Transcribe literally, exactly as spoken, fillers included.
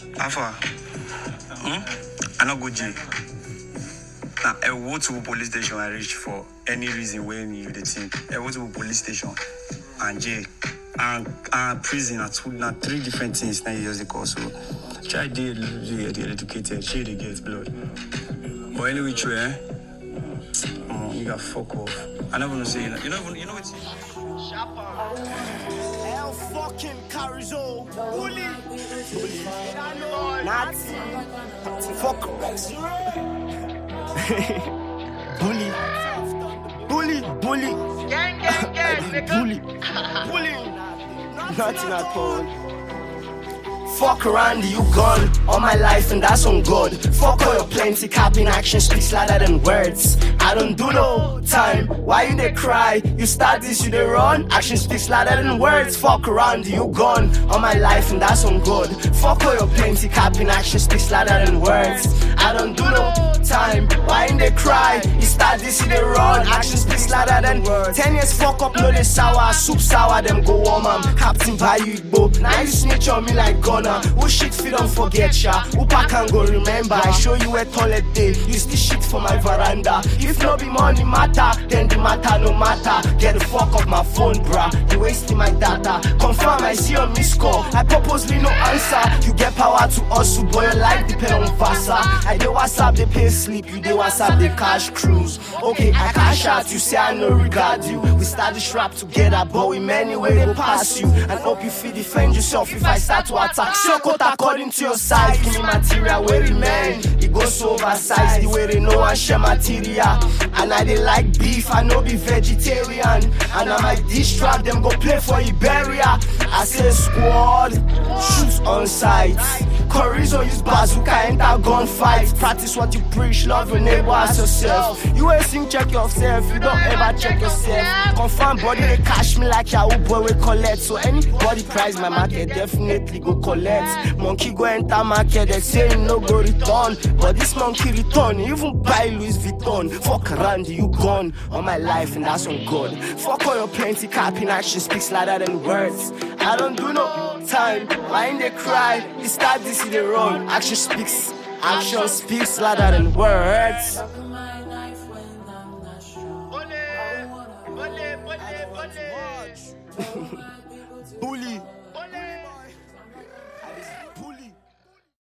Alpha. Hmm? I not go jail. Now, I go to police station and reach for any reason when you the thing. I go to police station and jail and, and prison and two, now three different things now years ago. So try to get educated, share the get blood. But anyway, true, eh? Oh, you got fuck off. I never know say you know you know you know what Hell fucking Caruso. Bully. Nazi. Fuck. Bully. Bully. Bully. Gang, gang, gang, nigga. Bully. Bully. Nothing at all. Fuck around, you gone. All my life and that's on God. Fuck all your plenty capping action speaks louder than words. I don't do no time. Why you they cry? You start this, you they run. Action speaks louder than words. Fuck around, you gone. All my life and that's on God. Fuck all your plenty capping action speaks louder than words. I don't do no time. Why you they cry? You start this, you they run. Action speaks louder than words. Ten years fuck up, no they sour. Soup sour, them go warm am. Captain Bayou Igbo. Now you snitch on me like gunner. Who shit fit don't forget ya? Who pack and go remember? I show you a toilet day. Use this shit for my veranda. If no be money matter, then the matter no matter. Get the fuck off my phone, bruh. You wasting my data. Confirm I see your missed call. I purposely no answer. You get power to hustle, boy. Your life depend on Vasa. I do WhatsApp, they pay sleep. You do WhatsApp, they cash cruise. Okay, I cash out. You say I no regard you. We start the strap together, but we many way they pass you. And hope you feel defend yourself if I start to attack. Your coat according to your size. Give me material where it man. It goes so oversized. The way they know I share material. And I they like beef. I know be vegetarian. And I might distract them. Go play for Iberia. I say squad. Shoot on sight. Chorizo use bazooka. Enter gunfight. Practice what you preach. Love your neighbor as yourself. You ain't sing check yourself. You don't ever check yourself. Confirm body they cash me like your boy we collect. So anybody price my market definitely go collect. Monkey go enter market, they say he no go return. But this monkey return, even buy Louis Vuitton. Fuck around, you gone. All my life and that's on God. Fuck all your plenty capping action speaks louder than words. I don't do no time. Why in they cry? You start this in the wrong. Action speaks, action speaks louder than words. Bully.